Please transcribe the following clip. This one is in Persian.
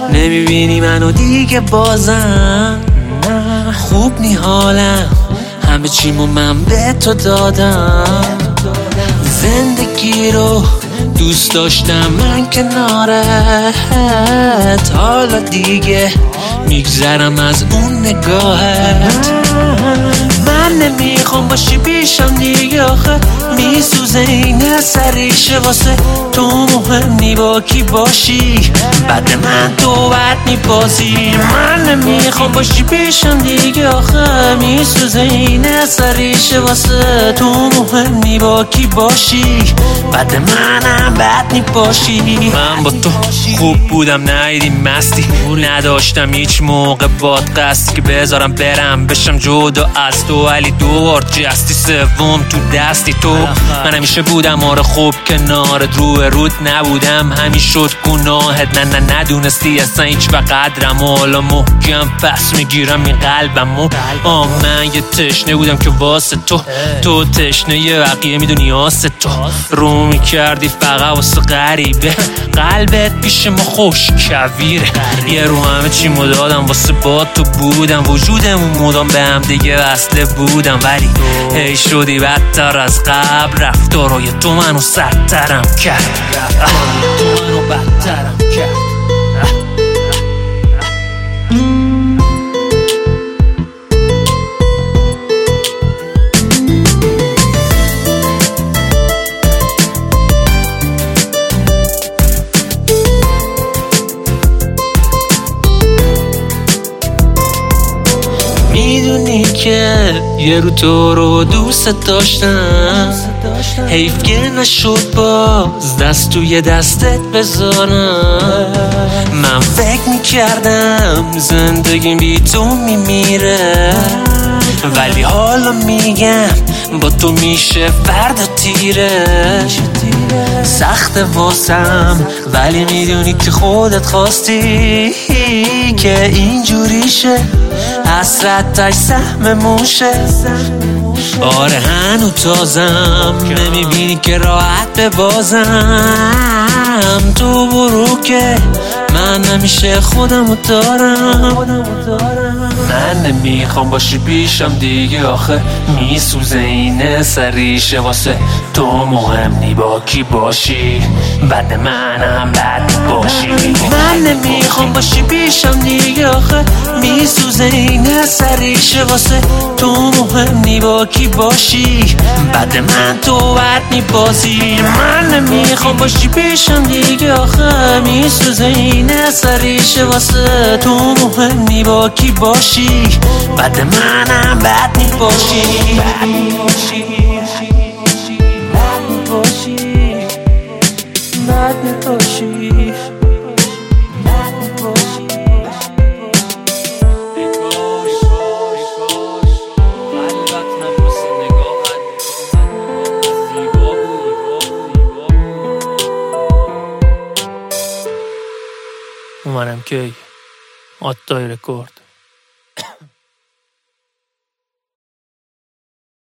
نمیبینی منو دیگه بازم، خوب نی حالم، همه چیمو من به تو دادم. زندگی رو دوست داشتم من کنارت، حالا دیگه میگذرم از اون نگاهت. من نمیخوام باشی پیشم دیگه، آخه میسوزه این سریشه واسه تو مهم نی با کی باشی، بعد من تو بد میبازی. من نمیخوام باشی پیشم دیگه، آخه میسوزه این سریشه واسه تو مهم نی با کی باشی، بعد منم بد میباشی. من با تو خوب بودم نیدی مستی، نداشتم هیچ موقع باد قصدی که بذارم برم بشم جدا از تو، ولی دوبار جستی سوم تو دستی تو. من همیشه بودم آره خوب کنارت، رود نبودم همین شد گناهت. نه ندونستی اصلا هیچ و قدرم، حالا محکم پس میگیرم این قلبمو. من یه تشنه بودم که واسه تو تشنه یه بقیه میدونی آسه تو رو میکردی فقط واسه غریبه. قلبت پیش ما خوش کویره، یه رو همه چی دادم واسه با تو بودم، وجودمون مدام به هم دیگه وصله بودم، ولی هی شدی بدتر از قبل. رفتارای تو منو سردترم کرد، تو منو بدترم کرد. میدونی که یه رو تو رو دوست داشتم، حیف که نشد باز دست توی دستت بذارم. من فکر میکردم زندگیم بی تو میمیره، ولی حالا میگم با تو میشه فردا تیره. سخت واسم ولی میدونی که خودت خواستی که اینجوری شه، حسرتش سهم موشه. آره هنو تازم، نمیبینی که راحت ببازم. تو برو که من همیشه خودمو دارم. من نمیخوام باشی پیشم دیگه، آخه میسوزه این سریشه واسه تو مهم نی با کی باشی، بعد منم بد باشی. من نمیخوام باشی پیشم دیگه، آخه میسوزه این سریشه واسه تو مهم نی با کی باشی، بعد من تو بد میبازی. من نمیخوام باشی پیشم دیگه، آخه میسوزه این سریشه واسه تو مهم نی با کی باشی، بعد منم بد میباشی. اومدم که آتای رکورد.